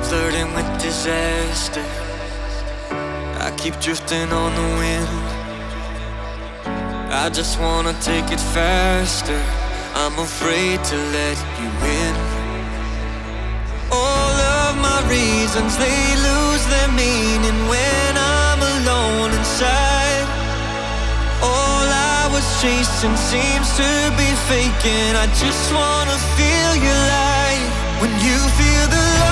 flirting with disaster. I keep drifting on the wind. I just wanna take it faster. I'm afraid to let you in. All of my reasons, they lose their meaning when I'm alone inside. All I was chasing seems to be faking. I just wanna feel your light. When you feel the light,